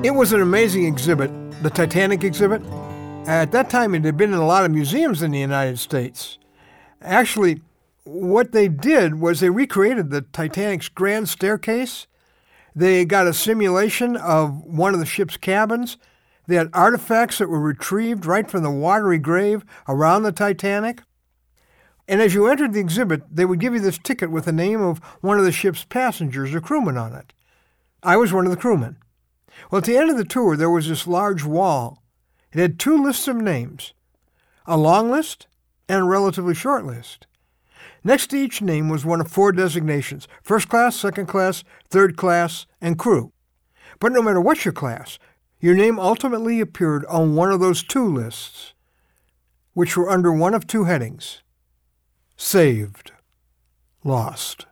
It was an amazing exhibit, the Titanic exhibit. At that time, it had been in a lot of museums in the United States. Actually, what they did was they recreated the Titanic's grand staircase. They got a simulation of one of the ship's cabins. They had artifacts that were retrieved right from the watery grave around the Titanic. And as you entered the exhibit, they would give you this ticket with the name of one of the ship's passengers or crewmen on it. I was one of the crewmen. Well, at the end of the tour, there was this large wall. It had two lists of names, a long list and a relatively short list. Next to each name was one of four designations: first class, second class, third class, and crew. But no matter what your class, your name ultimately appeared on one of those two lists, which were under one of two headings: saved, lost.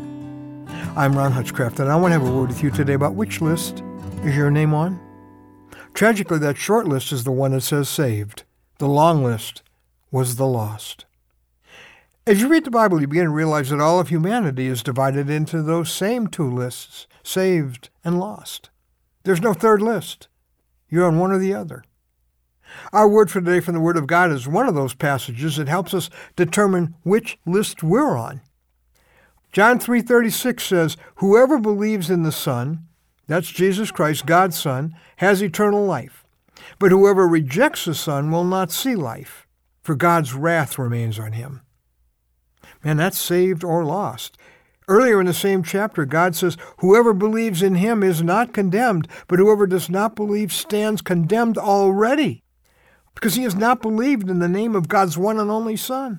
I'm Ron Hutchcraft, and I want to have a word with you today about which list is your name on. Tragically, that short list is the one that says saved. The long list was the lost. As you read the Bible, you begin to realize that all of humanity is divided into those same two lists, saved and lost. There's no third list. You're on one or the other. Our word for today from the Word of God is one of those passages that helps us determine which list we're on. John 3:36 says, "Whoever believes in the Son," that's Jesus Christ, God's Son, "has eternal life. But whoever rejects the Son will not see life, for God's wrath remains on him." Man, that's saved or lost. Earlier in the same chapter, God says, "Whoever believes in him is not condemned, but whoever does not believe stands condemned already, because he has not believed in the name of God's one and only Son."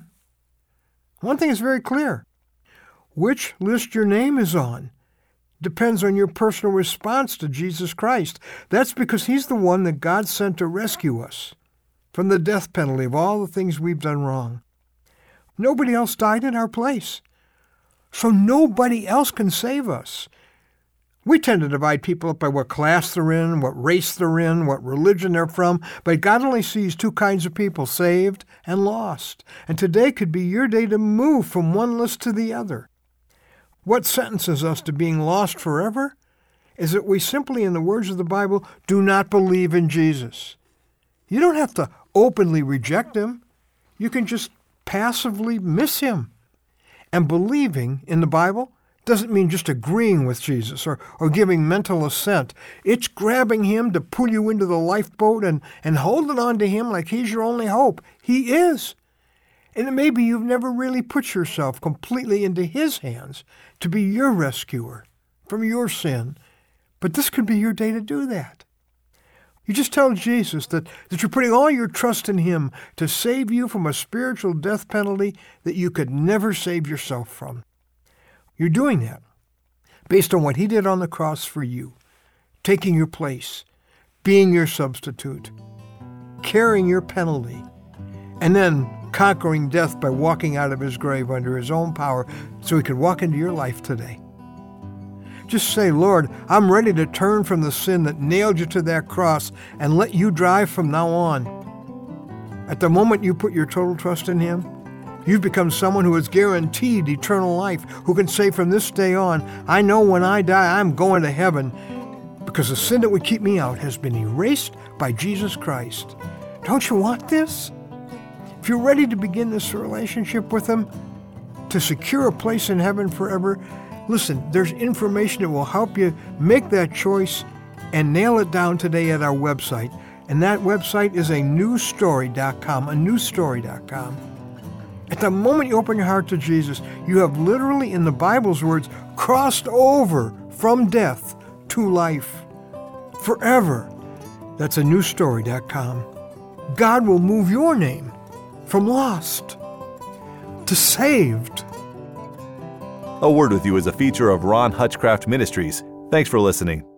One thing is very clear. Which list your name is on depends on your personal response to Jesus Christ. That's because he's the one that God sent to rescue us from the death penalty of all the things we've done wrong. Nobody else died in our place, so nobody else can save us. We tend to divide people up by what class they're in, what race they're in, what religion they're from, but God only sees two kinds of people, saved and lost. And today could be your day to move from one list to the other. What sentences us to being lost forever is that we simply, in the words of the Bible, do not believe in Jesus. You don't have to openly reject him. You can just passively miss him. And believing in the Bible doesn't mean just agreeing with Jesus or giving mental assent. It's grabbing him to pull you into the lifeboat and holding on to him like he's your only hope. He is. And maybe you've never really put yourself completely into his hands to be your rescuer from your sin. But this could be your day to do that. You just tell Jesus that you're putting all your trust in him to save you from a spiritual death penalty that you could never save yourself from. You're doing that based on what he did on the cross for you, taking your place, being your substitute, carrying your penalty, and then conquering death by walking out of his grave under his own power so he could walk into your life today. Just say, "Lord, I'm ready to turn from the sin that nailed you to that cross and let you drive from now on." At the moment you put your total trust in him, you've become someone who is guaranteed eternal life, who can say from this day on, "I know when I die, I'm going to heaven because the sin that would keep me out has been erased by Jesus Christ." Don't you want this? If you're ready to begin this relationship with him, to secure a place in heaven forever, listen, there's information that will help you make that choice and nail it down today at our website. And that website is a newstory.com, a newstory.com. At the moment you open your heart to Jesus, you have literally, in the Bible's words, crossed over from death to life forever. That's a newstory.com. God will move your name from lost to saved. A Word with You is a feature of Ron Hutchcraft Ministries. Thanks for listening.